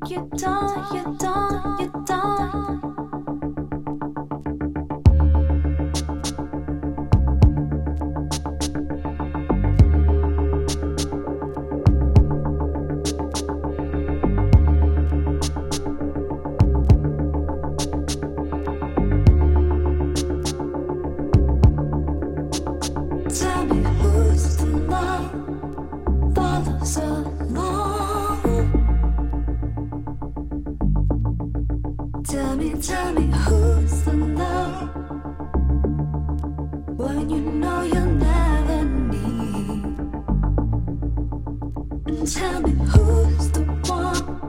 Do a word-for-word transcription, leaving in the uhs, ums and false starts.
You don't, you don't, you don't. Tell me who's the love follows along. Tell me, tell me who's the love when you know you'll never need. And tell me who's the one